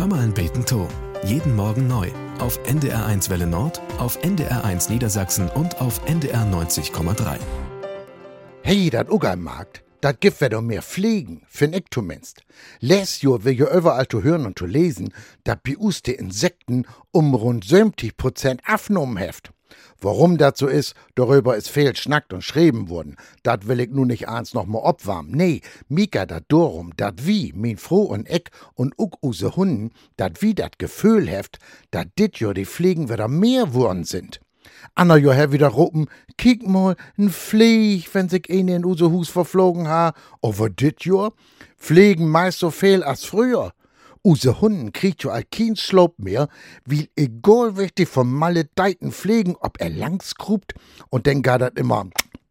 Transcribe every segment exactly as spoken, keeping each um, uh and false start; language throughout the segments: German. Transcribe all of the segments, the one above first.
Hör mal ein Beten to. Jeden Morgen neu. Auf N D R eins Welle Nord, auf N D R eins Niedersachsen und auf N D R neunzig Komma drei. Hey, dat Ugermarkt, dat gibt wir doch mehr Pflegen, find ich zumindest. Letztes Jahr will ja überall zu hören und zu lesen, dat bei uns die Insekten um rund siebzig Prozent abgenommen heft. Warum dat so is, darüber is viel schnackt und schreiben worden. Dat will ich nun nicht eins noch mal opwarmen. Nee, Mika dat darum, dat wie, mein Froh und ich und uck use Hunden, dat wie dat Gefühl heft, dat dit jo die Pflegen wieder mehr worden sind. Anna jo her wieder rupen, kiek mal, n Flieg, wenn sich eine in use Hus verflogen ha. Aber dit jo, Pflegen meist so viel als früher. Use Hunden kriegt jo all kein Slob mehr, wie egal wichtig vom maledeiten Pflegen, ob er langs krupt und dann gar dat immer.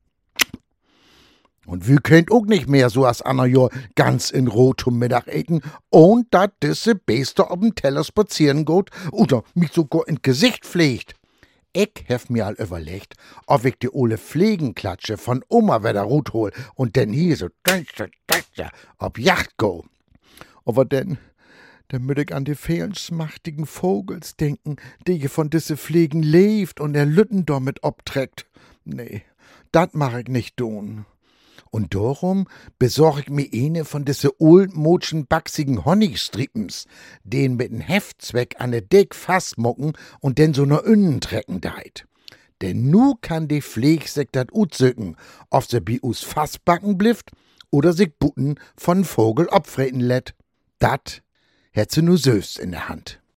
Und wir könnt auch nicht mehr so als Anna jo ganz in Ruhe zum Mittag eten und dat disse Beste ob'n Teller spazieren geht oder mich sogar in Gesicht pflegt. Ich hef mir all überlegt, ob ich die ole Pflegenklatsche von Oma wieder rut hol und denn hier so ob Yacht go. Aber denn Dann müd ich an die fehlensmachtigen Vogels denken, die je von disse Pflegen lebt und er Lütten damit obträgt. Nee, dat mach ich nicht tun. Und darum besorg ich mir eine von disse oldmodschen bachsigen Honigstriepens, den mit n Heftzweck an de Dick fastmucken und denn so ne Ünnen trecken deit. Denn nu kann die Pfleg sich dat utzücken, ob se bi us fastbacken blifft oder sich Butten von Vogel obfreten lätt. Dat hätt se nu söfst in der Hand.